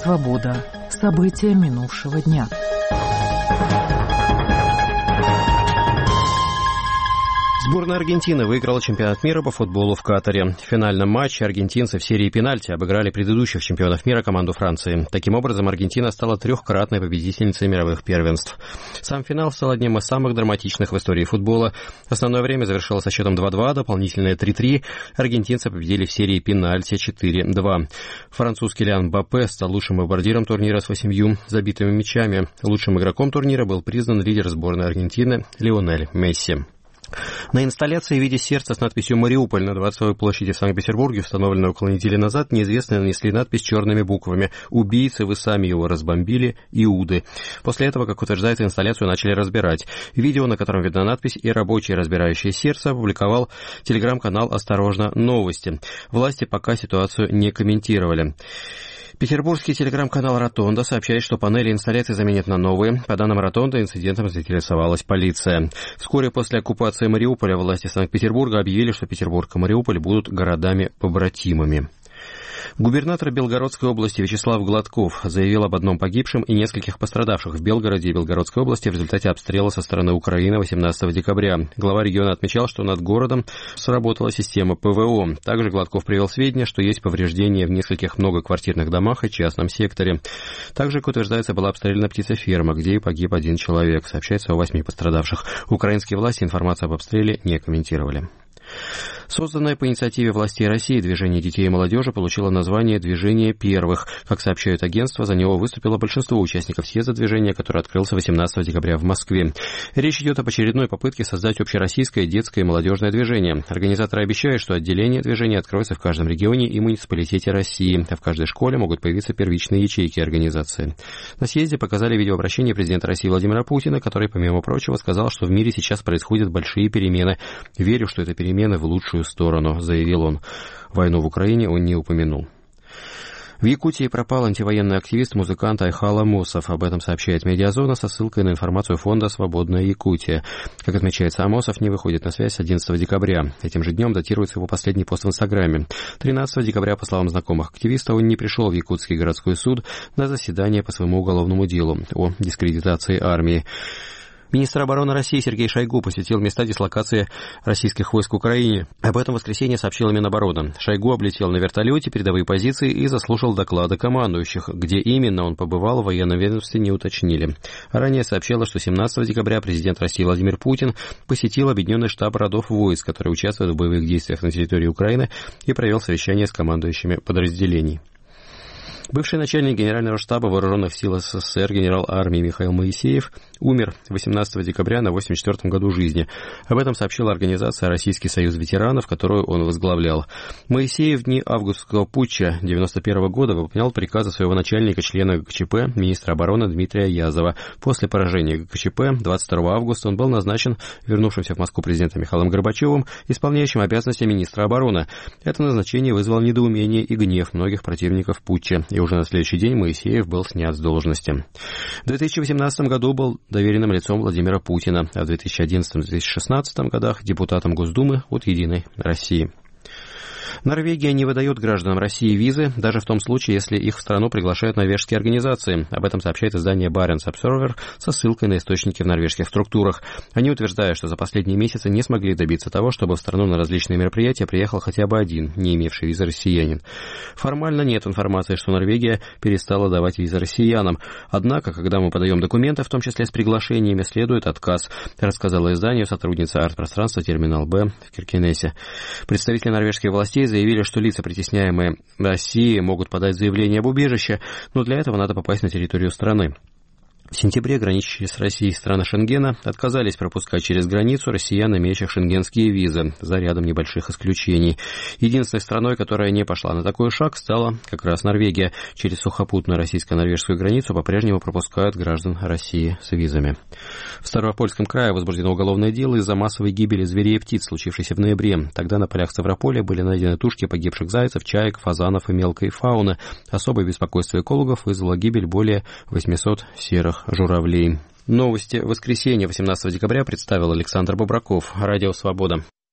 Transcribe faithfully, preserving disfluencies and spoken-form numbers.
Свобода. События минувшего дня. Сборная Аргентины выиграла чемпионат мира по футболу в Катаре. В финальном матче аргентинцы в серии пенальти обыграли предыдущих чемпионов мира команду Франции. Таким образом, Аргентина стала трехкратной победительницей мировых первенств. Сам финал стал одним из самых драматичных в истории футбола. Основное время завершилось со счетом два-два, дополнительное три-три. Аргентинцы победили в серии пенальти четыре-два. Французский Килиан Мбаппе стал лучшим бомбардиром турнира с восемью забитыми мячами. Лучшим игроком турнира был признан лидер сборной Аргентины Лионель Месси. На инсталляции в виде сердца с надписью «Мариуполь» на Дворцовой площади в Санкт-Петербурге, установленной около недели назад, неизвестные нанесли надпись черными буквами «Убийцы, вы сами его разбомбили, Иуды». После этого, как утверждается, инсталляцию начали разбирать. Видео, на котором видна надпись, и рабочие, разбирающие сердце, опубликовал телеграм-канал «Осторожно, новости». Власти пока ситуацию не комментировали. Петербургский телеграм-канал «Ротонда» сообщает, что панели инсталляции заменят на новые. По данным «Ротонда», инцидентом заинтересовалась полиция. Вскоре после оккупации Мариуполя власти Санкт-Петербурга объявили, что Петербург и Мариуполь будут городами-побратимами. Губернатор Белгородской области Вячеслав Гладков заявил об одном погибшем и нескольких пострадавших в Белгороде и Белгородской области в результате обстрела со стороны Украины восемнадцатого декабря. Глава региона отмечал, что над городом сработала система ПВО. Также Гладков привел сведения, что есть повреждения в нескольких многоквартирных домах и частном секторе. Также, как утверждается, была обстреляна птицеферма, где и погиб один человек. Сообщается о восьми пострадавших. Украинские власти информацию об обстреле не комментировали. Созданное по инициативе властей России движение детей и молодежи получило название «Движение первых». Как сообщают агентства, за него выступило большинство участников съезда движения, который открылся восемнадцатого декабря в Москве. Речь идет об очередной попытке создать общероссийское детское и молодежное движение. Организаторы обещают, что отделение движения откроется в каждом регионе и муниципалитете России, а в каждой школе могут появиться первичные ячейки организации. На съезде показали видеообращение президента России Владимира Путина, который, помимо прочего, сказал, что в мире сейчас происходят большие перемены. «Верю, что это перемены в лучшую сторону», — заявил он. Войну в Украине он не упомянул. В Якутии пропал антивоенный активист-музыкант Айхал Амосов. Об этом сообщает «Медиазона» со ссылкой на информацию фонда «Свободная Якутия». Как отмечается, Амосов не выходит на связь с одиннадцатого декабря. Этим же днем датируется его последний пост в Инстаграме. тринадцатого декабря, по словам знакомых активиста, он не пришел в Якутский городской суд на заседание по своему уголовному делу о дискредитации армии. Министр обороны России Сергей Шойгу посетил места дислокации российских войск в Украине. Об этом в воскресенье сообщила Минобороны. Шойгу облетел на вертолете передовые позиции и заслушал доклады командующих. Где именно он побывал, в военном ведомстве не уточнили. Ранее сообщалось, что семнадцатого декабря президент России Владимир Путин посетил объединенный штаб родов войск, которые участвуют в боевых действиях на территории Украины, и провел совещание с командующими подразделений. Бывший начальник Генерального штаба Вооруженных сил СССР генерал армии Михаил Моисеев умер восемнадцатого декабря на восемьдесят четвёртом году жизни. Об этом сообщила организация «Российский союз ветеранов», которую он возглавлял. Моисеев в дни августовского путча девяносто первого года выполнял приказы своего начальника, члена ГКЧП, министра обороны Дмитрия Язова. После поражения ГКЧП двадцать второго августа он был назначен вернувшимся в Москву президентом Михаилом Горбачевым исполняющим обязанности министра обороны. Это назначение вызвало недоумение и гнев многих противников путча. И уже на следующий день Моисеев был снят с должности. В две тысячи восемнадцатом году был доверенным лицом Владимира Путина, а в две тысячи одиннадцатом — две тысячи шестнадцатом годах депутатом Госдумы от «Единой России». Норвегия не выдает гражданам России визы, даже в том случае, если их в страну приглашают норвежские организации. Об этом сообщает издание Barents Observer со ссылкой на источники в норвежских структурах. Они утверждают, что за последние месяцы не смогли добиться того, чтобы в страну на различные мероприятия приехал хотя бы один, не имевший визы россиянин. Формально нет информации, что Норвегия перестала давать визы россиянам. Однако, когда мы подаем документы, в том числе с приглашениями, следует отказ, рассказала изданию сотрудница арт-пространства «Терминал Б» в Киркенесе. Представители норвежских властей заявили, что лица, притесняемые Россией, могут подать заявление об убежище, но для этого надо попасть на территорию страны. В сентябре граничащие с Россией страны Шенгена отказались пропускать через границу россиян, имеющих шенгенские визы, за рядом небольших исключений. Единственной страной, которая не пошла на такой шаг, стала как раз Норвегия. Через сухопутную российско-норвежскую границу по-прежнему пропускают граждан России с визами. В Ставропольском крае возбуждено уголовное дело из-за массовой гибели зверей и птиц, случившейся в ноябре. Тогда на полях Ставрополя были найдены тушки погибших зайцев, чаек, фазанов и мелкой фауны. Особое беспокойство экологов вызвала гибель более восьмисот серых журавлей. Новости воскресенья восемнадцатого декабря представил Александр Бобраков. Радио «Свобода».